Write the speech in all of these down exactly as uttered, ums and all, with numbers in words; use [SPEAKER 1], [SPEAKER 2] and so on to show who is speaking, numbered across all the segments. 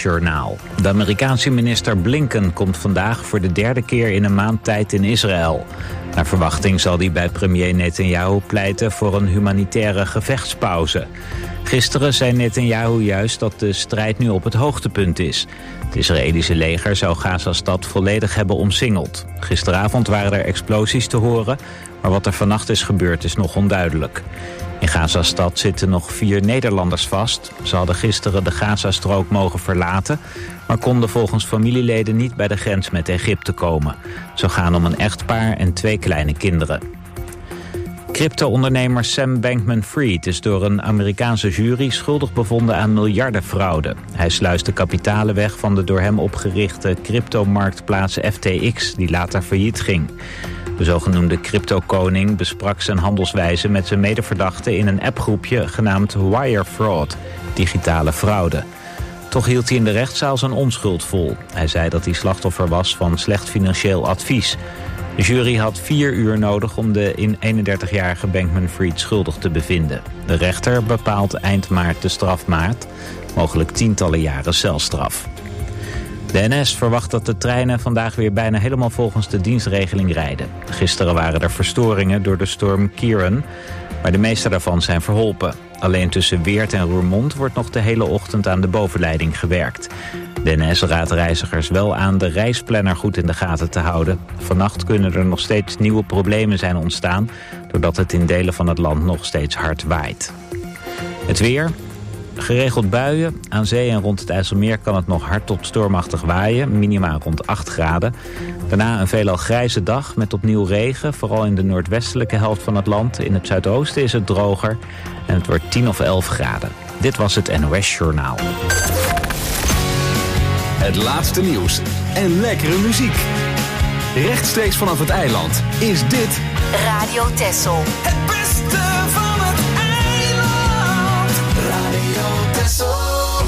[SPEAKER 1] NOS-journaal. De Amerikaanse minister Blinken komt vandaag voor de derde keer in een maand tijd in Israël. Naar verwachting zal hij bij premier Netanyahu pleiten voor een humanitaire gevechtspauze. Gisteren zei Netanyahu juist dat de strijd nu op het hoogtepunt is. Het Israëlische leger zou Gaza-stad volledig hebben omsingeld. Gisteravond waren er explosies te horen, maar wat er vannacht is gebeurd is nog onduidelijk. In Gaza-stad zitten nog vier Nederlanders vast. Ze hadden gisteren de Gazastrook mogen verlaten, maar konden volgens familieleden niet bij de grens met Egypte komen. Zo gaan om een echtpaar en twee kleine kinderen. Crypto-ondernemer Sam Bankman-Fried is door een Amerikaanse jury schuldig bevonden aan miljardenfraude. Hij sluiste kapitalen weg van de door hem opgerichte cryptomarktplaats F T X, die later failliet ging. De zogenoemde crypto-koning besprak zijn handelswijze met zijn medeverdachten in een appgroepje genaamd Wire Fraud, digitale fraude. Toch hield hij in de rechtszaal zijn onschuld vol. Hij zei dat hij slachtoffer was van slecht financieel advies. De jury had vier uur nodig om de in eenendertigjarige Bankman-Fried schuldig te bevinden. De rechter bepaalt eind maart de strafmaat, mogelijk tientallen jaren celstraf. De N S verwacht dat de treinen vandaag weer bijna helemaal volgens de dienstregeling rijden. Gisteren waren er verstoringen door de storm Kieran, maar de meeste daarvan zijn verholpen. Alleen tussen Weert en Roermond wordt nog de hele ochtend aan de bovenleiding gewerkt. De N S raadt reizigers wel aan de reisplanner goed in de gaten te houden. Vannacht kunnen er nog steeds nieuwe problemen zijn ontstaan, doordat het in delen van het land nog steeds hard waait. Het weer. Geregeld buien. Aan zee en rond het IJsselmeer kan het nog hard tot stormachtig waaien. Minima rond acht graden. Daarna een veelal grijze dag met opnieuw regen. Vooral in de noordwestelijke helft van het land. In het zuidoosten is het droger. En het wordt tien of elf graden. Dit was het N O S-journaal.
[SPEAKER 2] Het laatste nieuws en lekkere muziek. Rechtstreeks vanaf het eiland is dit
[SPEAKER 3] Radio Texel.
[SPEAKER 4] Het beste van het eiland. Radio Texel.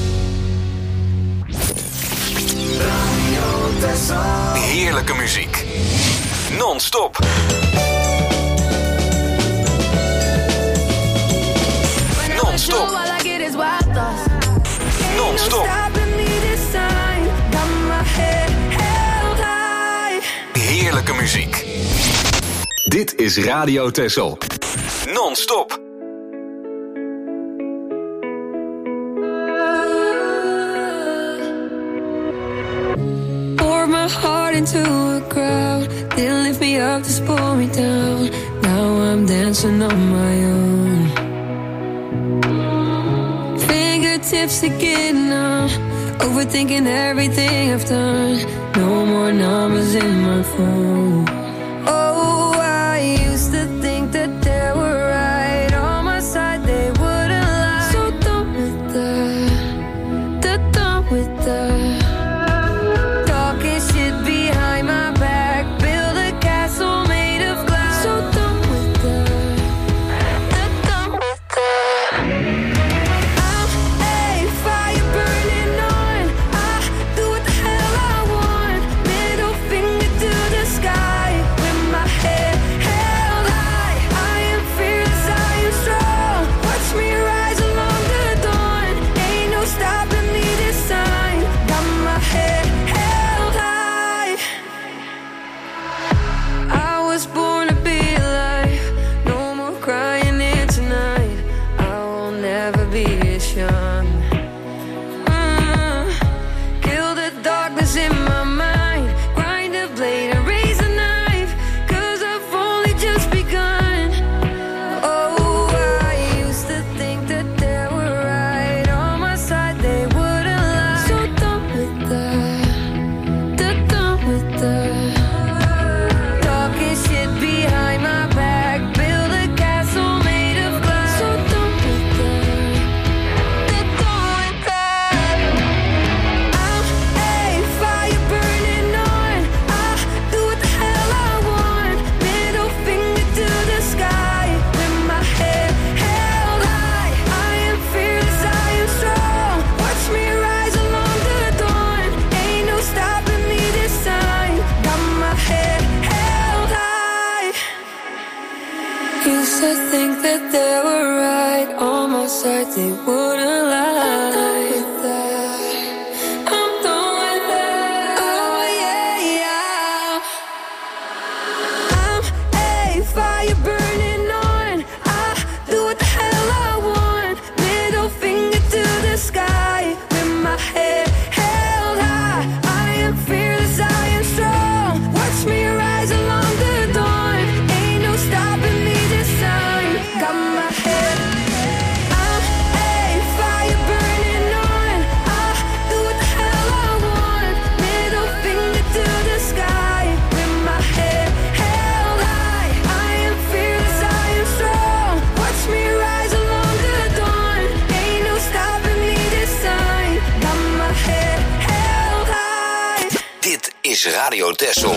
[SPEAKER 4] Radio Texel.
[SPEAKER 2] heerlijke muziek. Non-stop. Non-stop. Non-stop. Heerlijke muziek. Dit is Radio Texel. Non-stop.
[SPEAKER 5] Pour my heart into a crowd. Didn't lift me up, just pull me down. Now I'm dancing on my own. Fingertips are getting numb. Overthinking everything I've done. No more numbers in my phone. Oh, I used to think that they were right on my side, they wouldn't lie. So done with that, they're done with that. Talking shit behind my back, build a castle made of glass. So done with that, they're done with that. I'm a fire burning on. I do what the hell I want. Middle finger to the sky with my head held high. I am fearless, I am strong. Watch me rise along the dawn. Ain't no stopping me this time. Got my head held high. I was born to be alive. No more crying in tonight. I will never be as young. Mm. Kill the darkness in my mind. Grind a blade and raise a knife. Cause I've only just begun. Oh, I used to think that they were right on my side, they wouldn't lie. So done with that, they're done with that. Talking shit behind my back, build a castle made of glass. So done with that, they're done with that. I'm a fire burning on. I do what the hell I want. Middle finger to the sky with my head held high. I am fearless, I am strong. Watch me rise along the dawn. Ain't no stopping me this time. Got my head held high. Used to think that they were right on my side, they wouldn't lie.
[SPEAKER 2] is Radio Texel.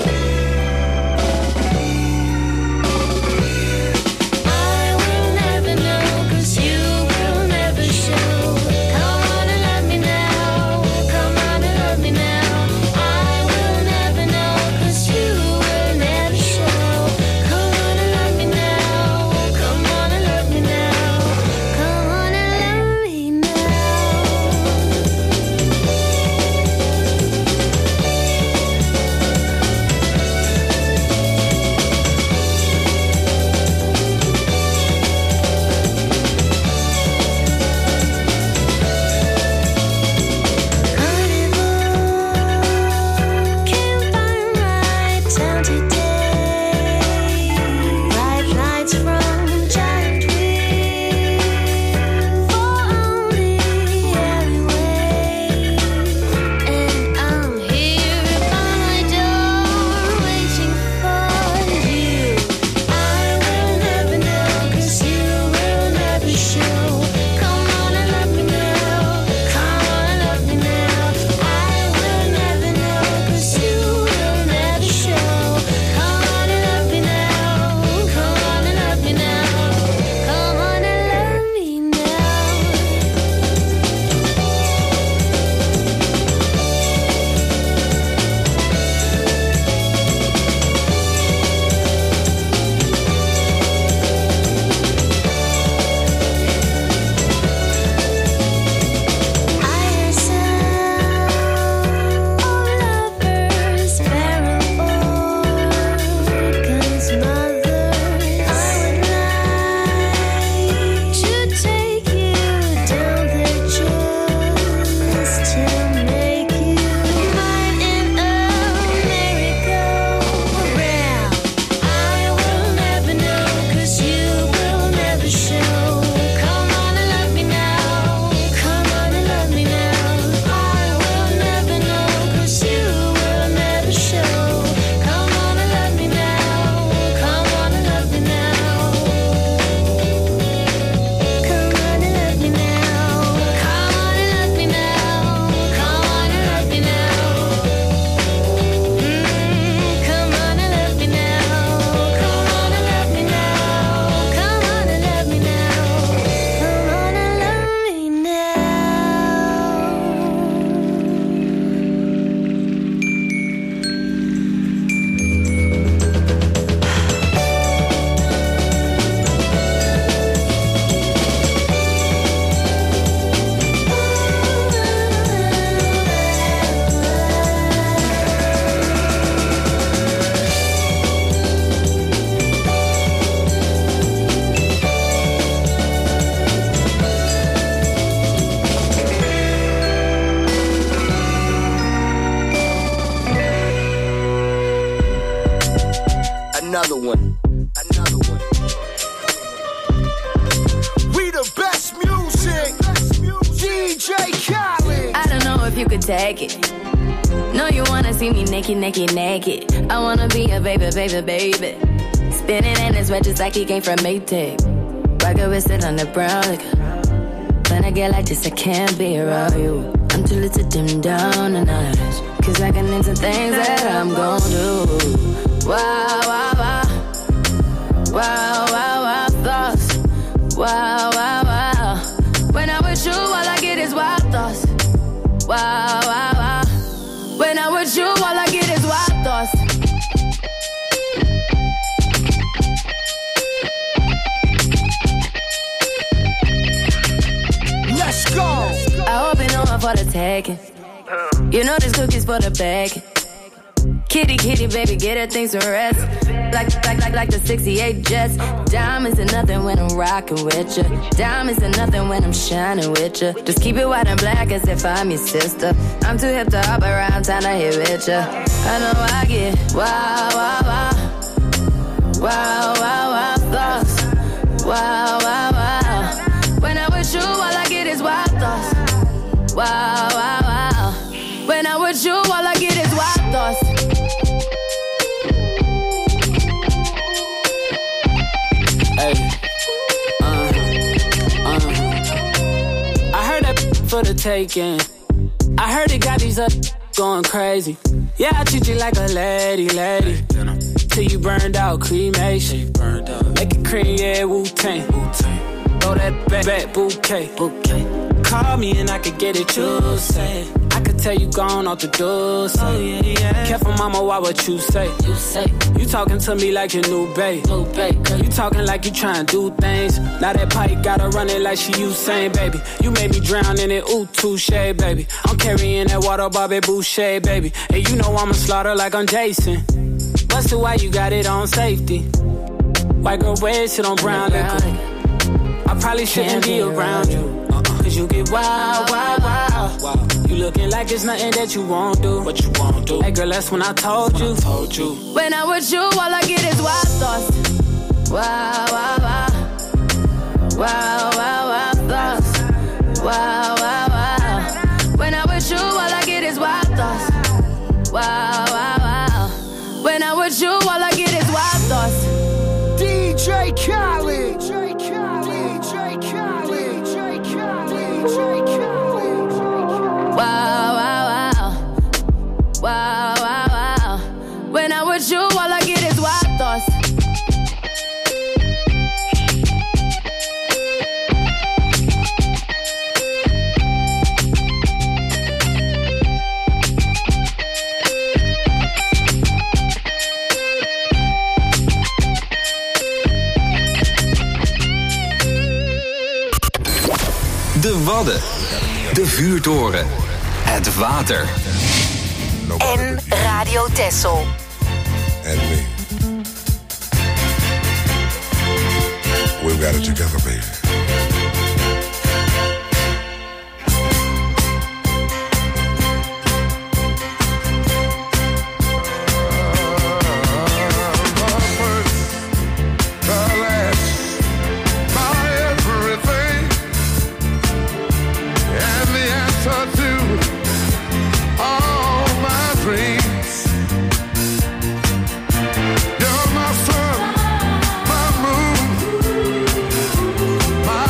[SPEAKER 6] Another one. Another one. We the best music. D J Khaled.
[SPEAKER 5] I don't know if you could take it. No, you wanna see me naked, naked, naked. I wanna be a baby, baby, baby. Spinning in his red just like he came from Maytag. Rocket with it on the brown liquor. When I get like this, I can't be around you. I'm too little to dim down the night. Cause I can into things that I'm gon' do. Wow, wow, wow. Wow, wow, wow, thoughts. Wow, wow, wow. When I'm with you, all I get is wild thoughts. Wow, wow, wow. When I'm with you, all I get is wild thoughts.
[SPEAKER 6] Let's go.
[SPEAKER 5] I hope you know I'm for the taking. You know this cookie's for the bag. Kitty, kitty, baby, get her things to rest. Like, like, like, like the sixty-eight Jets. Diamonds are nothing when I'm rocking with you. Diamonds are nothing when I'm shining with you. Just keep it white and black as if I'm your sister. I'm too hip to hop around town to hit with ya. I know I get wow, wow, wow. Wow, wow, wow, thoughts. Wow, wow, wow. When I'm with you, all I get is wild thoughts. Wow, wow, wow. When I'm with you, all I get is wild thoughts.
[SPEAKER 7] Hey, uh, uh. I heard that for the taking. I heard it got these up going crazy. Yeah, I treat you like a lady, lady. Till you burned out, cremation. Make it cream, yeah, Wu-Tang. Throw that back, back bouquet. Call me and I could get it, you say. I could tell you gone off the door, say. Oh, yeah, yeah. Careful, mama, why what you say? You say. You talking to me like your new babe. New babe. You talking like you trying to do things. Now that pipe gotta run it like she Usain, baby. You made me drown in it, ooh, touche, baby. I'm carrying that water, Bobby Boucher, baby. And you know I'ma slaughter like I'm Jason. Busted, why you got it on safety? White girl red shit on brown liquor. I probably shouldn't be around you. Cause you get wild, wild, wild. You looking like it's nothing that you won't do. What you won't do? Hey girl, that's when I told you. Told you.
[SPEAKER 5] When I'm with you, all I get is wild thoughts. Wow, wow, wow. Wow, wow, wow thoughts. Wow, wow, wow. When I'm with you, all I get is wild thoughts. Wow, wow, wow. When I'm with you, all I get is wild thoughts.
[SPEAKER 6] D J Khaled. D J Khaled.
[SPEAKER 5] Wow, wow, wow. Wow, wow, wow. When I'm with you, all I get is wild thoughts.
[SPEAKER 2] De Wadden. De vuurtoren. Het water.
[SPEAKER 3] En Radio Texel.
[SPEAKER 8] And me. We've got it together, baby.
[SPEAKER 9] My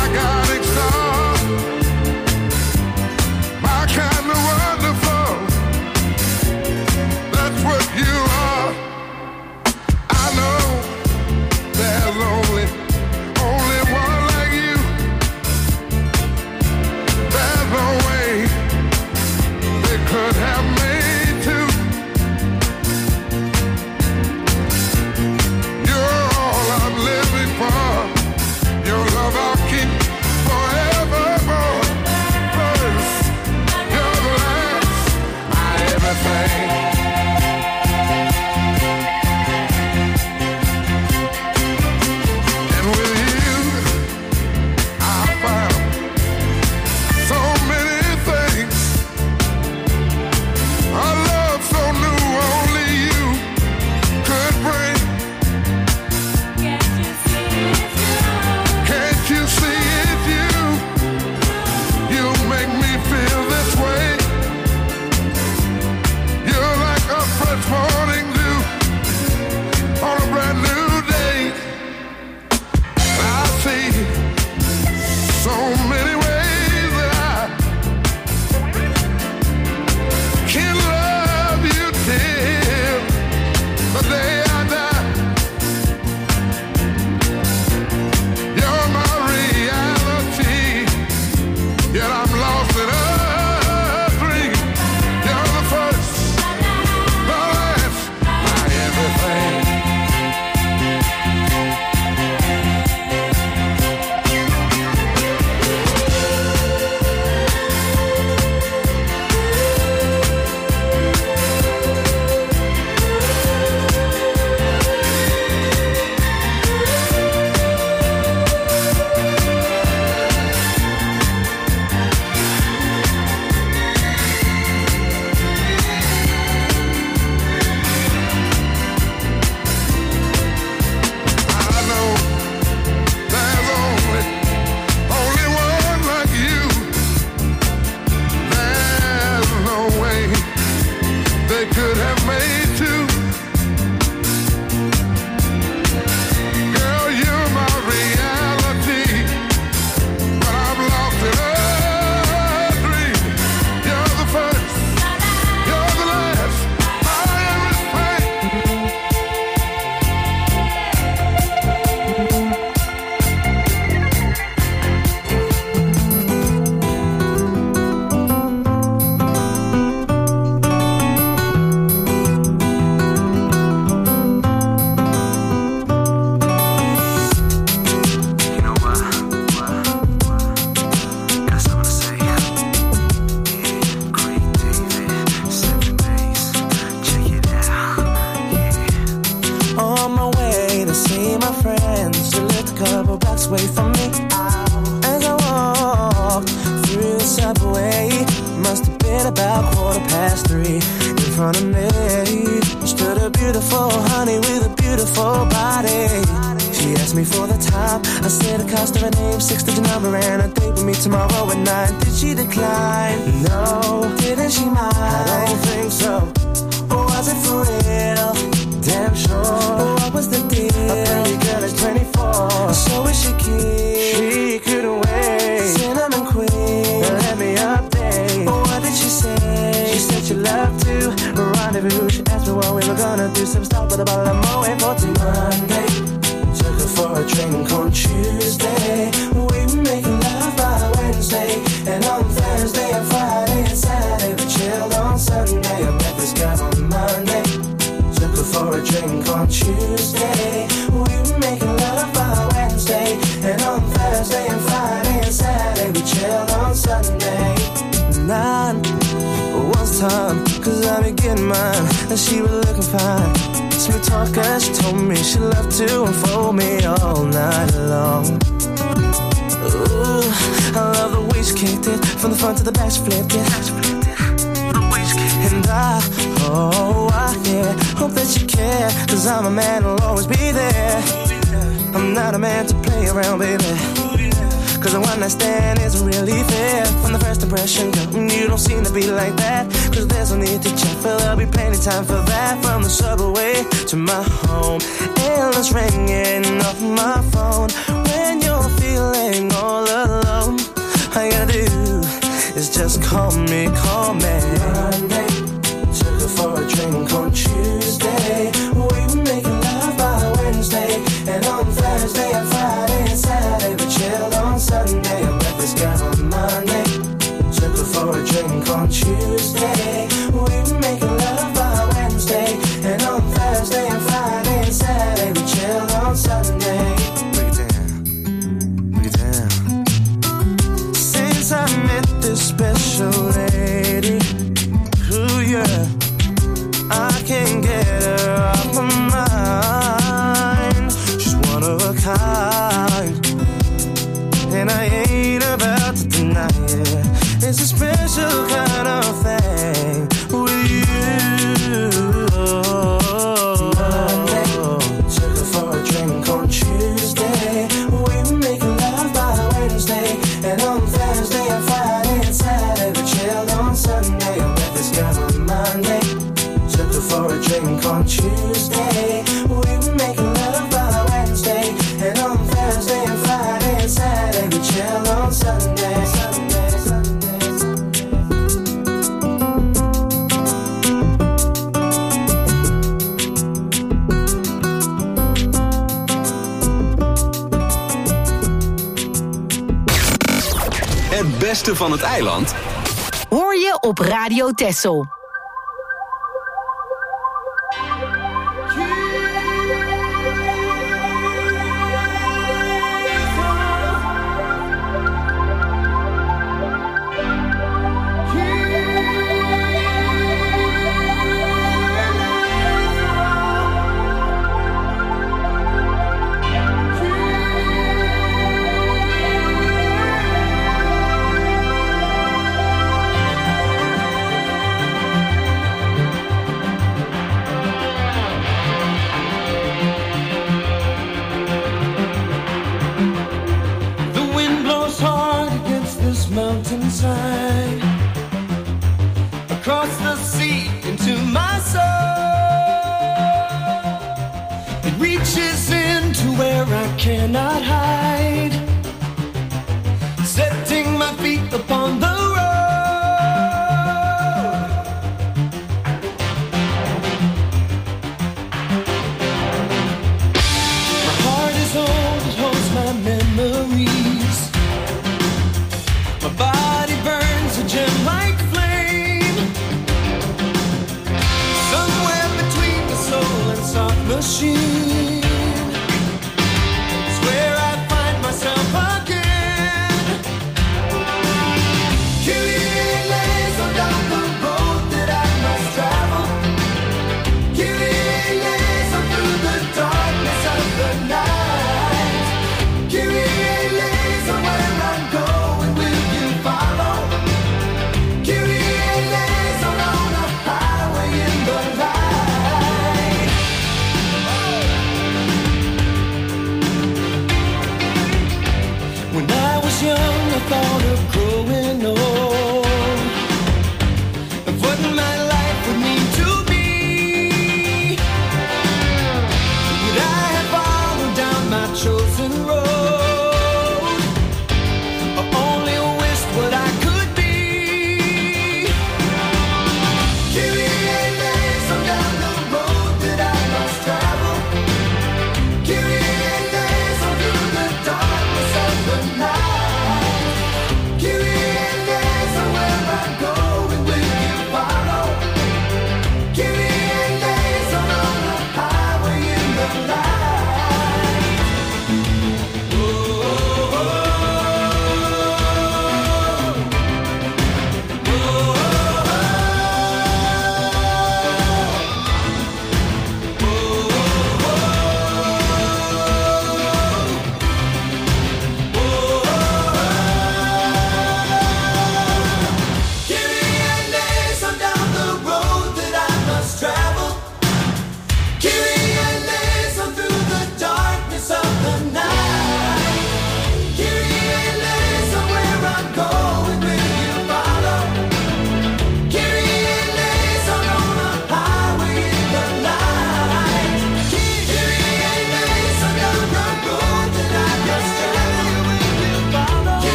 [SPEAKER 9] quarter past three. In front of me stood a beautiful honey with a beautiful body. She asked me for the time. I said the cost of her name, six-digit number, and a date with me tomorrow at nine. Did she decline? No. Didn't she mind? I don't think so. Or was it for real? Damn sure. What was the deal? A pretty girl is twenty-four. So is she keen? She couldn't wait. Cinnamon queen, let me update. What did she say? She said she loved to rendezvous. She asked me what we were gonna do. Some stop with a bottle of Moet for till Monday. Took her for a drink on Tuesday. We were making love by Wednesday. And on Thursday and Friday and Saturday we chilled on Sunday. I met this girl on Monday. Took her for a drink on Tuesday. We were making love by Wednesday. And on Thursday and Friday and Saturday we chilled on Sunday. Nine was time, cause I be getting mine. And she was looking fine. Sweet talker, she told me she loved to unfold me all night long. Ooh, I love the way she kicked it. From the front to the back she flipped it. And I, oh, I, yeah, hope that you care. Cause I'm a man who'll always be there. I'm not a man to play around, baby. Cause a one night stand isn't really fair. From the first impression, girl, you don't seem to be like that. Cause there's no need to check, but there'll be plenty time for that. From the subway to my home, endless ringing off my phone. When you're feeling all alone, all you gotta do is just call me, call me. Monday, took her for a drink on Tuesday. We were making love by Wednesday. And on Thursday and Friday and Saturday we chilled on Sunday. I met this girl on Monday. Took her for a drink on Tuesday. We were making love by Wednesday. And on Thursday and Friday and Saturday we chilled on Sunday. Break it down, break it down. Since I met this special lady, ooh yeah, I can't get her off my mind. She's one of a kind, and I ain't about to deny it. It's a special kind of thing with you. Monday, took her for a drink on Tuesday. We were making love by Wednesday. And on Thursday and Friday and Saturday we chilled on Sunday. I met this girl on Monday. Took her for a drink on Tuesday. We were making love by Wednesday. And on Thursday and Friday and Saturday we chilled on Sunday. Sunday, Sunday,
[SPEAKER 2] Het beste van het eiland
[SPEAKER 3] hoor je op Radio Texel.
[SPEAKER 10] mountainside, across the sea into my soul. It reaches into where I cannot hide, setting my feet upon the road. My heart is old, it holds my memories. My body burns a gem like flame, somewhere between the soul and soft machine is where I find myself again.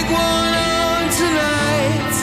[SPEAKER 10] big one on tonight.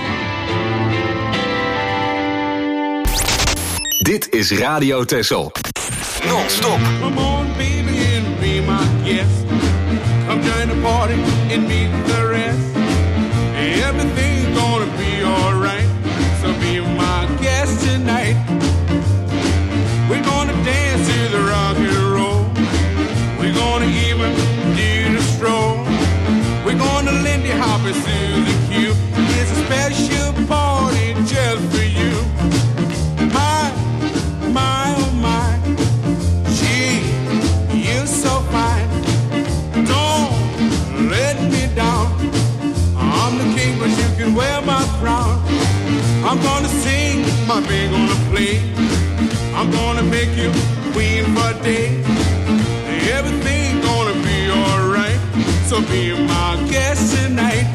[SPEAKER 2] Dit is Radio Texel. Non-stop.
[SPEAKER 11] Come on, baby, and be my guest. Come join the party and meet the rest. Everything's gonna be alright. So be my guest tonight. We're gonna dance to the rock and roll. We're gonna even do the stroll. We're gonna Lindy Hop and Susie Q. It's a special party just for you. My, my, oh my. Gee, you're so fine. Don't let me down. I'm the king, but you can wear my crown. I'm gonna sing, my band gonna play. I'm gonna make you queen for a day. Everything's gonna be alright. So be my guest tonight.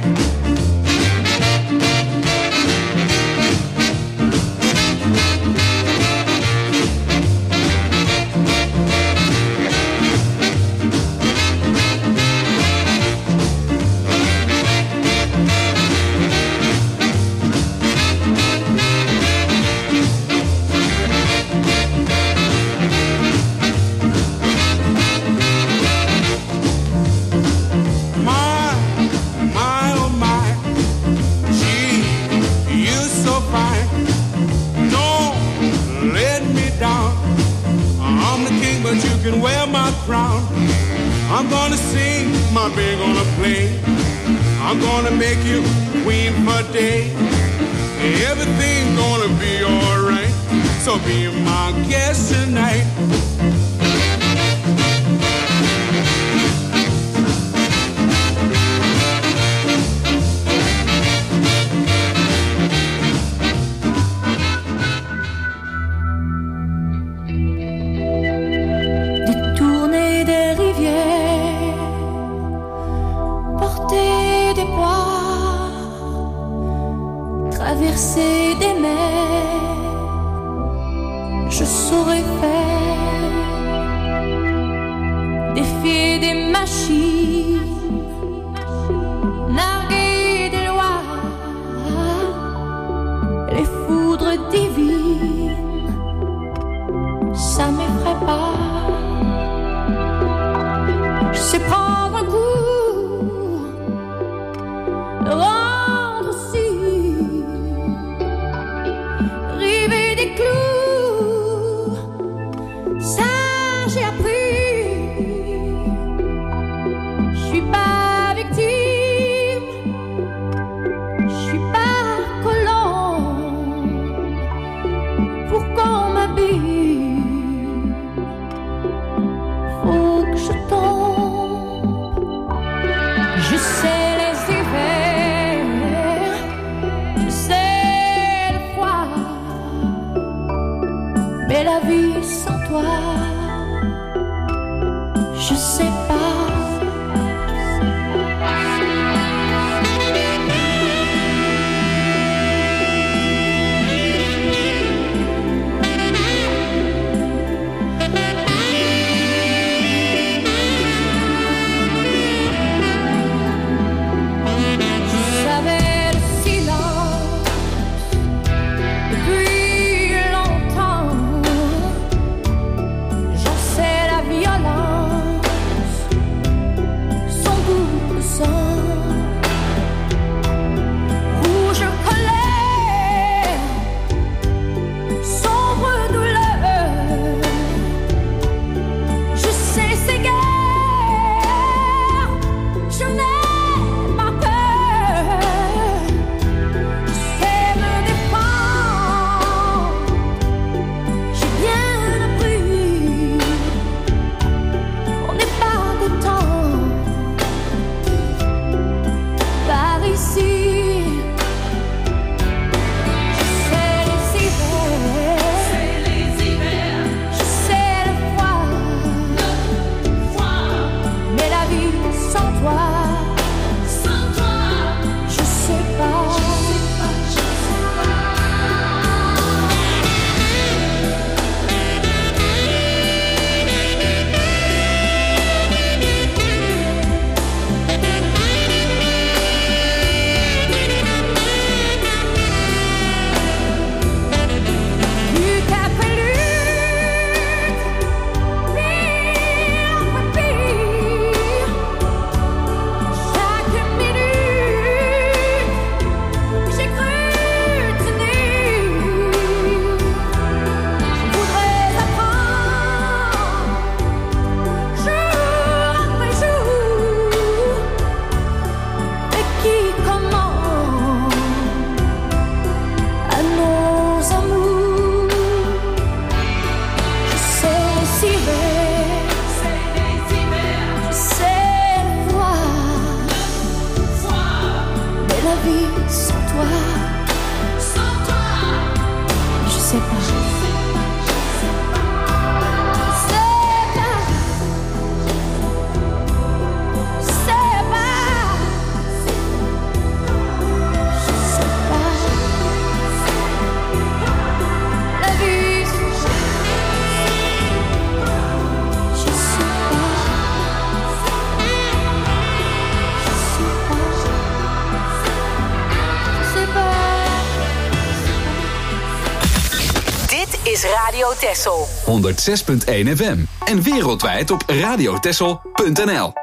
[SPEAKER 11] Wear my crown. I'm gonna sing, my band gonna play. I'm gonna make you queen for a day. Everything's gonna be alright. So be my guest tonight.
[SPEAKER 12] Traverser des mers, je saurais faire, défier des machines, narguer des lois, les foudres divines, ça m'effraie pas. Je sais prendre un coup, le rendre si. Des clous, ça j'ai appris. Je suis pas victime, je suis pas colombe pour qu'on m'habille. Faut que je tombe. Je sais les hivers, je sais le froid. Mais la vie sans toi, je sais pas. Je savais le silence depuis longtemps.
[SPEAKER 3] is Radio Texel.
[SPEAKER 2] honderd zes punt één F M. En wereldwijd op radiotexel punt n l.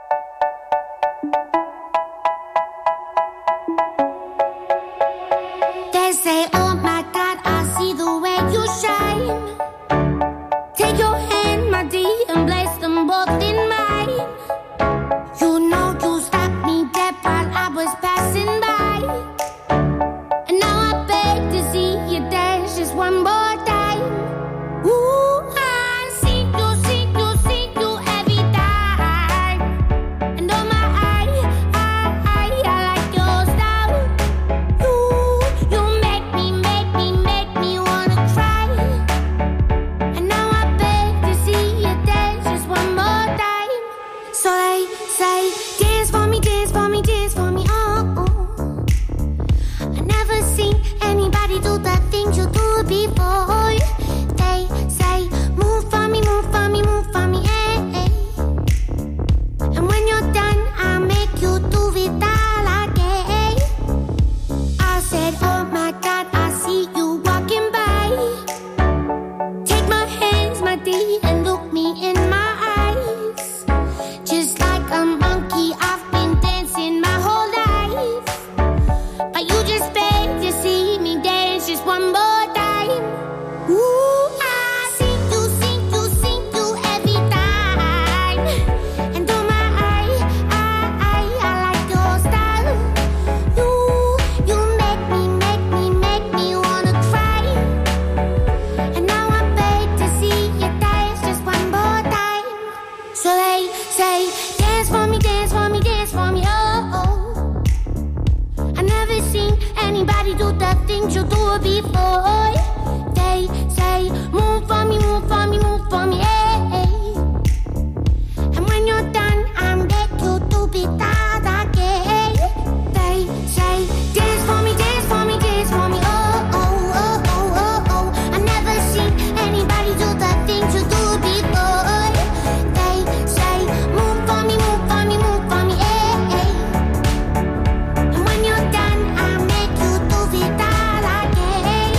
[SPEAKER 12] They say, oh my God, I see the way you shine. Take your hand, my dear, and place them both in mine. You know you stopped me dead while I was passing by. And now I beg to see you dance just one more time. Ooh, I see you, see you, see you every time. And oh my, I, I, I, I like your style. You, you make me, make me, make me wanna cry. And now I beg to see you dance just one more time. So they say, dance for me, dance for me, dance for me, oh, oh. I never seen anybody do the things you do before. They say, move for me, move for me, move for me, hey, hey. And when you're done, I'll make you do it all again. I said, oh my God, I see you walking by. Take my hands, my dear, and look me in my eyes. Just like a monkey, I've been dancing my whole life. But you just beg to see me dance just one more time. Ooh, I see you, see you, see you every time. And oh my, I, I, I, I like your style. You, you make me, make me, make me wanna cry. And now I beg to see you dance just one more time. So they say, dance for me, dance for me, dance for me, oh, oh. I never seen anybody do the things you do before. They say, move for me, move for me, move for me, hey, hey. And when you're done, I'll make you do it all again. They say, dance for me, dance for me, dance for me, oh, oh, oh, oh, oh, oh. I never seen anybody do the things you do before. They say, move for me, move for me, move for me, hey, hey. And when you're done, I'll make you do it all again.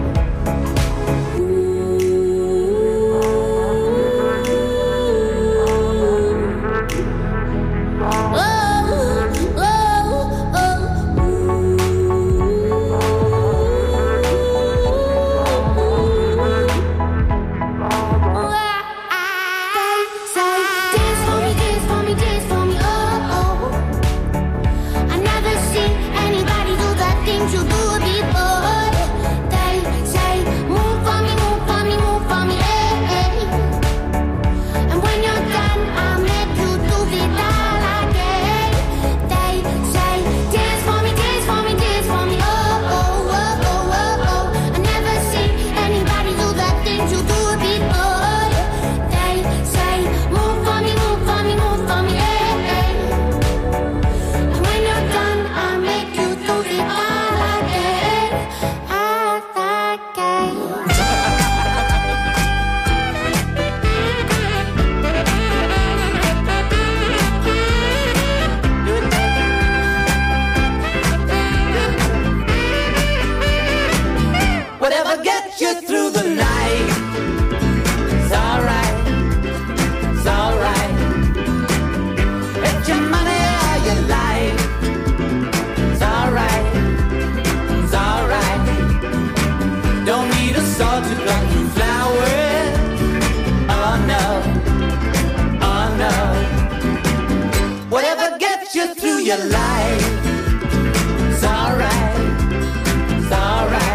[SPEAKER 4] Whatever gets you through the night, it's alright, it's alright. It's your money or your life, it's alright, it's alright. Don't need a sword to cut through flowers, oh no, oh no. Whatever gets you through your life, it's alright, it's alright.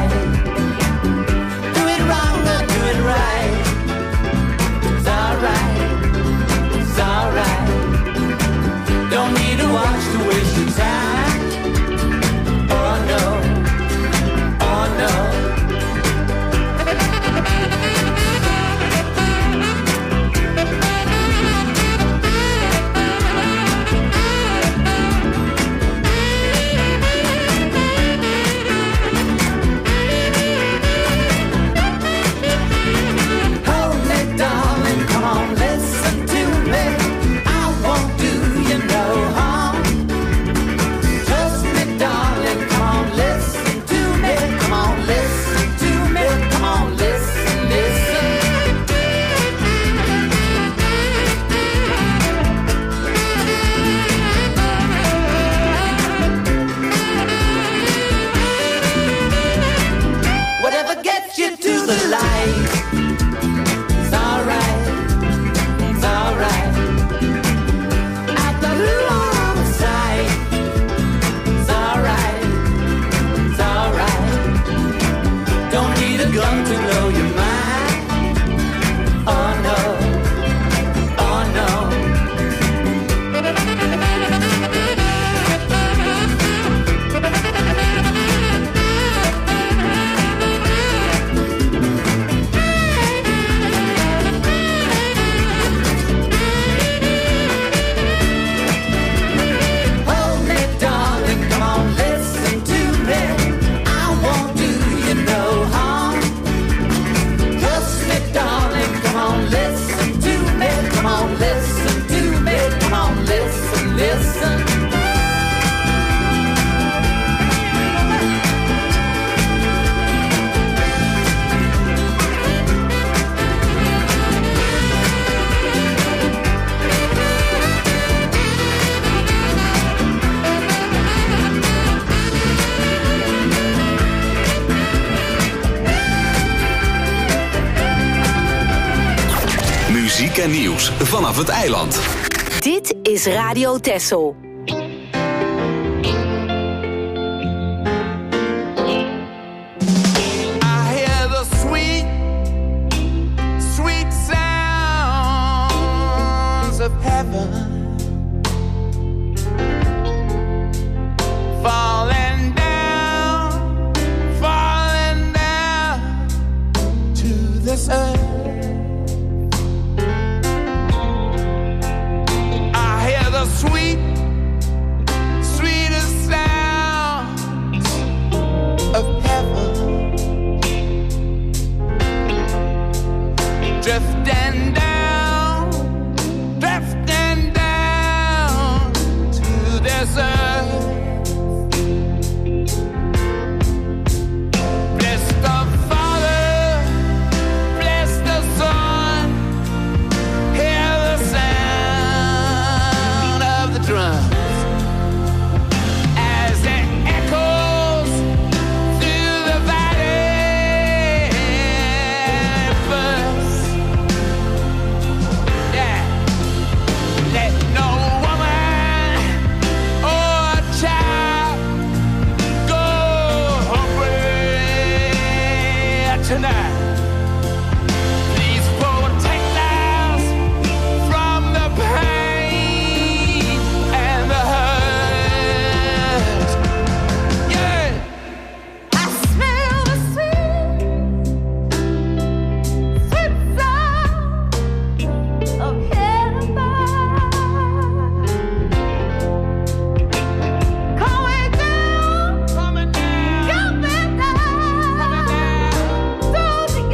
[SPEAKER 4] Right. It's alright, it's alright. Don't need to watch to waste your time. Oh no, oh no. get you to the light. It's alright, it's alright. At the long side. It's alright, it's alright. Don't need a gun to blow your mind. Oh no, oh no.
[SPEAKER 2] Muziek en nieuws vanaf het eiland.
[SPEAKER 3] Dit is Radio Texel.
[SPEAKER 4] Don't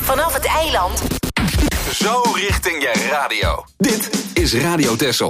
[SPEAKER 3] vanaf het eiland.
[SPEAKER 2] Zo richting je radio. Dit is Radio Texel.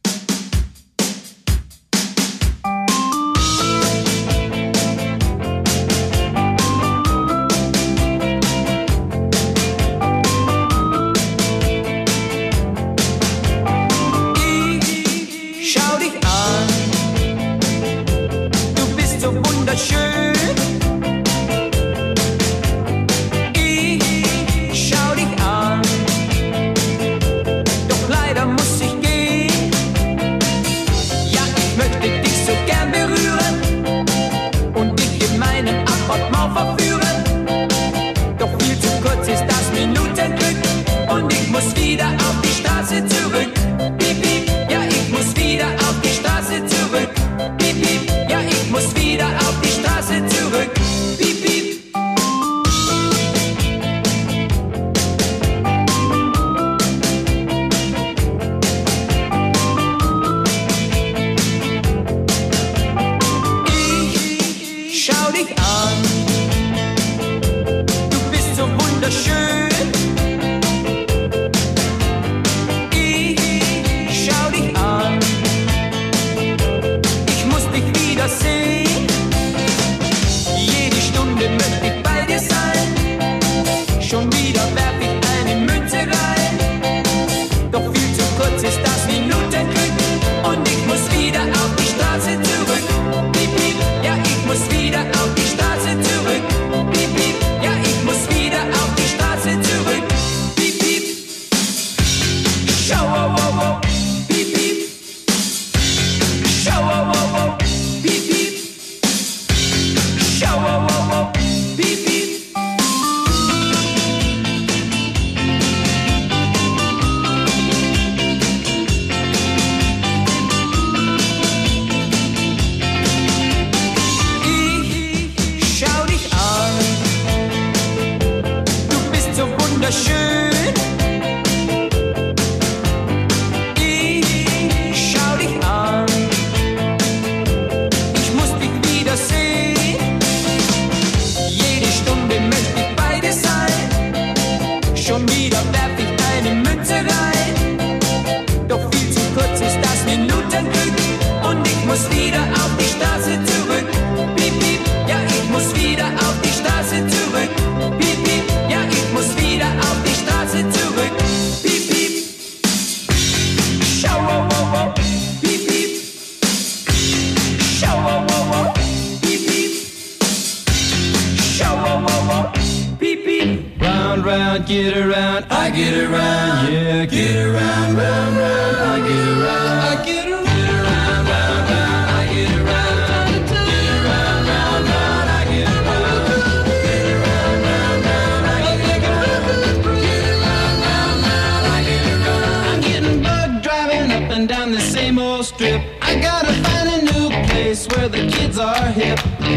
[SPEAKER 10] Get around, I get around, yeah, get around, round, round, I get around, I get around, get around, round, round, I get around, get around, round, round, I get around, get around, round, round, I get around, get around, round, round, I get around. I'm getting bugged driving up and down the same old strip. I gotta find a new place where the kids are hip.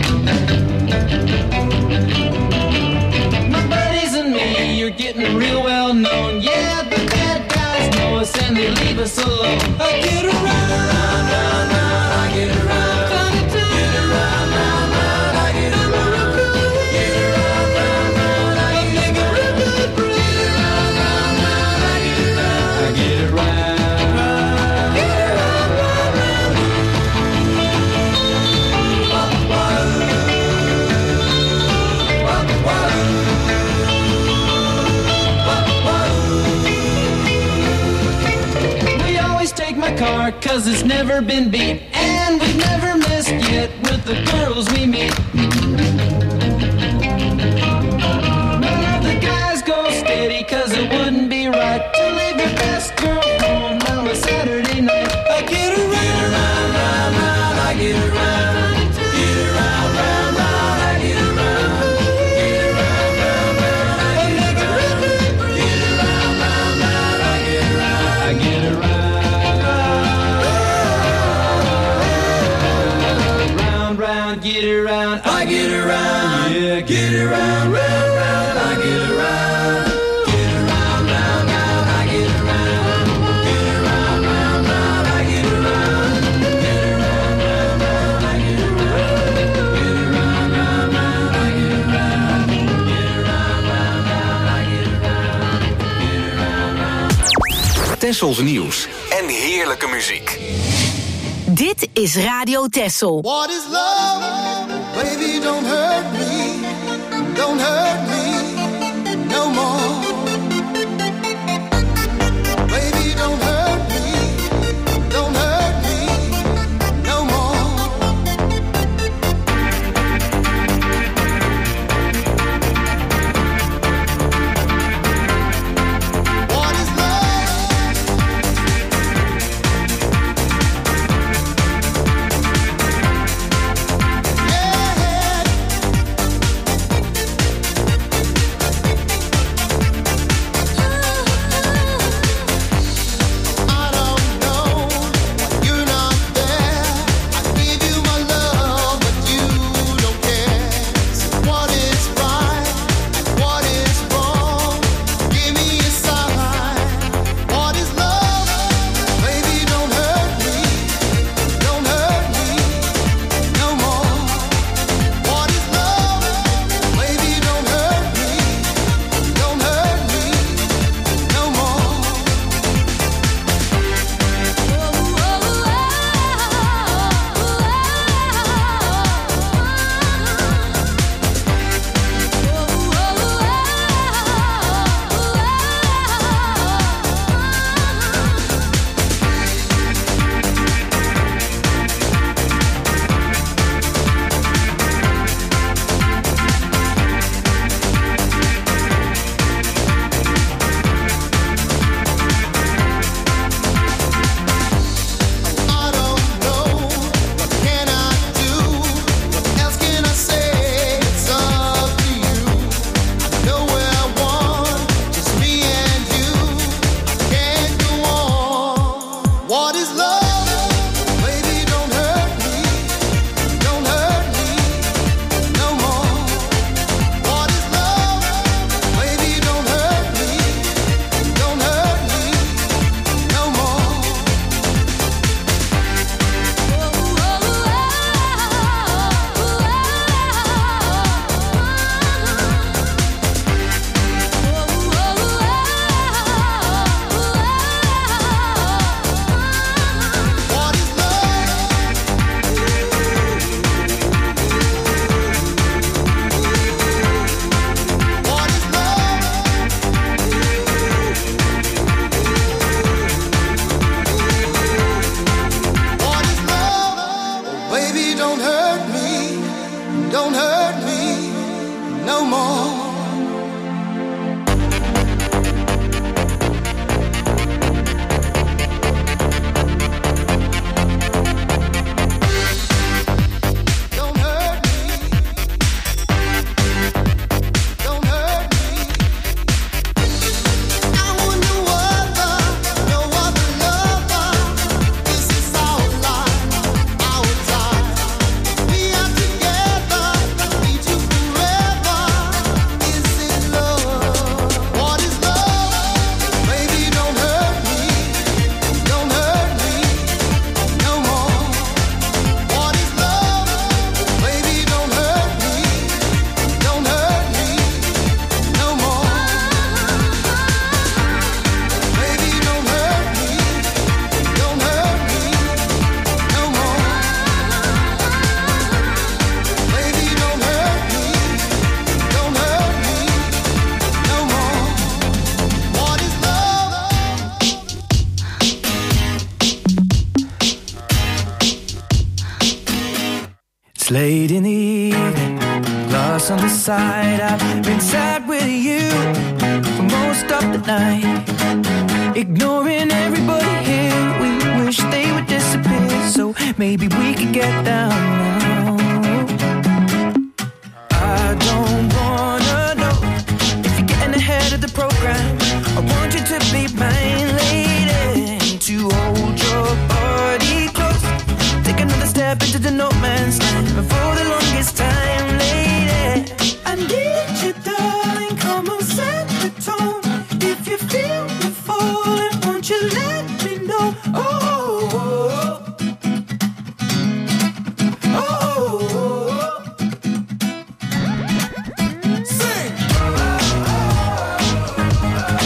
[SPEAKER 10] You're getting real well known. Yeah, the bad guys know us and they leave us alone. I get around, round, round, round, I get around. Get around, round, round, I get around. Get around, round, round, I get around. Get around, round, round, I get around. I get around. Get around, round, round. Wah, wah, wah. Car, cause it's never been beat, and we've never missed yet with the girls we meet. None of the guys go steady, cause it wouldn't be right to leave your best girl home on a Saturday night. I get around, round, round, round, I get around, get around, round, round, I get around, get around, round, round, I get around, get around, round, round, I get around, I get around. Get around, I get around.
[SPEAKER 2] Tessels nieuws en heerlijke muziek.
[SPEAKER 3] Dit is Radio Tessel.
[SPEAKER 6] What is love? Baby, don't hurt me. Don't hurt me no more. Baby, don't hurt me. Don't hurt me no more. What is love?
[SPEAKER 9] It's late in the evening, lost on the side. I've been sad with you for most of the night, ignoring everybody here. We wish they would disappear, so maybe we could get down now. I don't wanna know if you're getting ahead of the program. I want you to be mine, lady, to hold your body close. Take another step into the no man's land for the longest time, lady. I need you, darling, come on, set the tone. If you feel me falling, won't you let me know? Oh, oh, oh. Oh, oh, oh.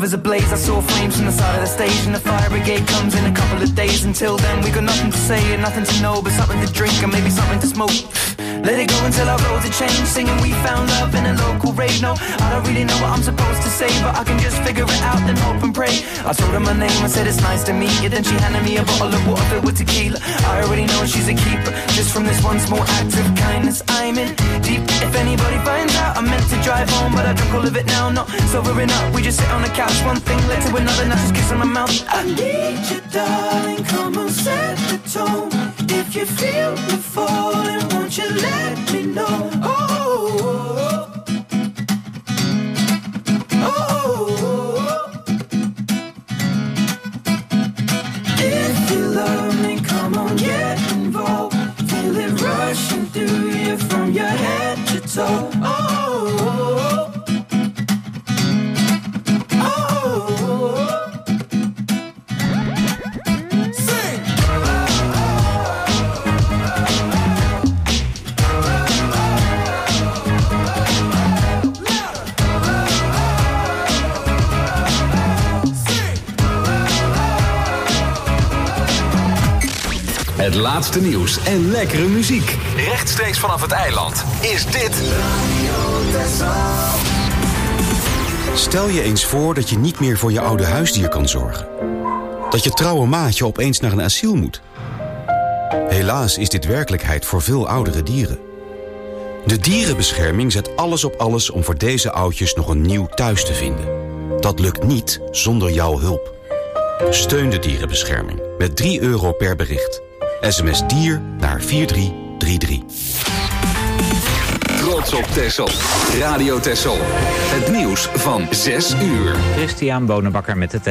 [SPEAKER 9] is ablaze. I saw flames from the side of the stage, and the fire brigade comes in a couple of days. Until then, we got nothing to say and nothing to know, but something to drink and maybe something to smoke. Let it go until our roads are changed, singing we found love in a local rave. No, I don't really know what I'm supposed to say, but I can just figure it out and hope and pray. I told her my name, I said it's nice to meet you. Then she handed me a bottle of water filled with tequila. I already know she's a keeper, just from this one small act of kindness. I'm in deep. If anybody finds out, I meant to drive home, but I drunk all of it now. Not sobering up, we just sit on the couch. One thing led to another, now just kiss on my mouth. I need you, darling, come on, set the tone. If you feel me falling, won't you let me know? Oh, oh, oh, oh. If you love me, come on, get involved. Feel it rushing through you from your head to toe. Oh, oh, oh.
[SPEAKER 2] Het laatste nieuws en lekkere muziek. Rechtstreeks vanaf het eiland is dit...
[SPEAKER 13] Stel je eens voor dat je niet meer voor je oude huisdier kan zorgen. Dat je trouwe maatje opeens naar een asiel moet. Helaas is dit werkelijkheid voor veel oudere dieren. De dierenbescherming zet alles op alles om voor deze oudjes nog een nieuw thuis te vinden. Dat lukt niet zonder jouw hulp. Steun de dierenbescherming met drie euro per bericht. S M S dier naar vier drie drie drie.
[SPEAKER 2] Trots op Texel. Radio Texel. Het nieuws van zes uur.
[SPEAKER 1] Christian Bonenbakker met het